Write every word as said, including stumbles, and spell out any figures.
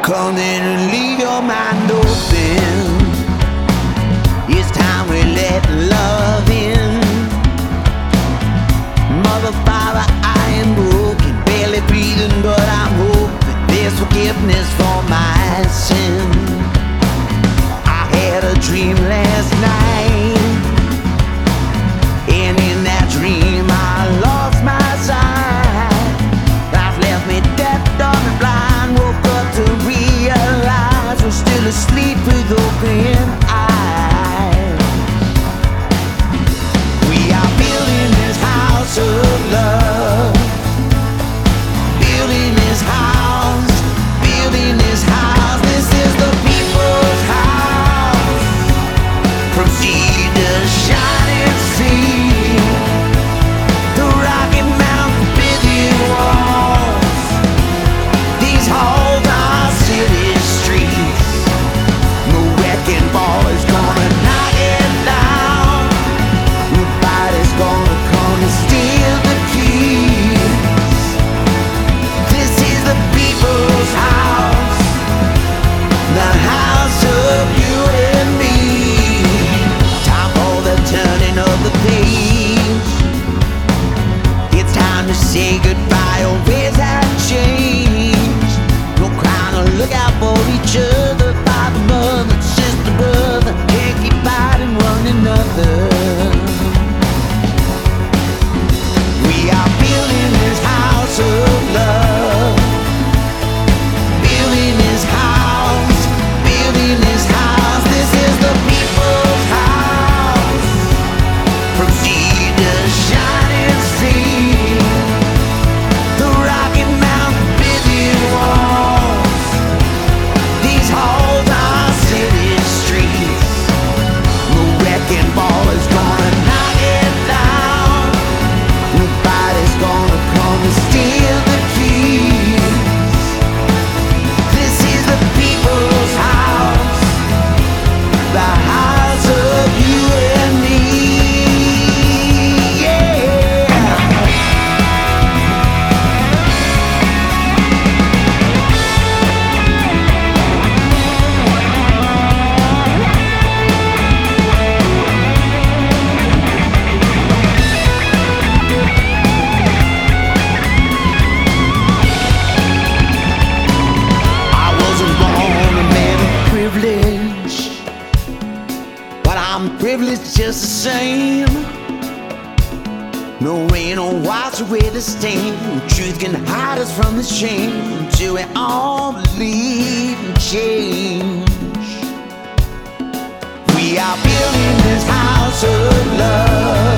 Come in and leave your mind open. It's time we let love in. Mother, Father, I am broken, barely breathing, but I'm hoping there's forgiveness for my sin. I had a dream last night, and in that dream I lost my sight. Life left me deaf, dumb, and blind. Woke up to realize we're still asleep with open eyes. We are building this house of love, building this house, building this house. This is the people's house, from sea to shining sea, the Rocky Mountain busy walls. These halls are city streets. No wrecking ball is gonna knock it down. Nobody's gonna come and steal the keys. This is the people's house, the house of you and me. Time for the turning of the page. It's time to say goodbye. Your ways have changed. No crying or look out for each other. Father, mother, sister, brother, can't keep fighting one another. We are building this house of love, building this house, building this house. This is the people's house, from sea to shining sea, the Rocky Mountain busy walls. These halls are city streets. No wrecking ball is gonna knock it down. Nobody's gonna come and steal the keys. This is the people's house, the house of you and me. Yeah. I wasn't born a man of privilege, but I'm privileged just the same. No rain will wash away the stain. Truth can hide us from the shame until we all believe in change. We are building this house of love,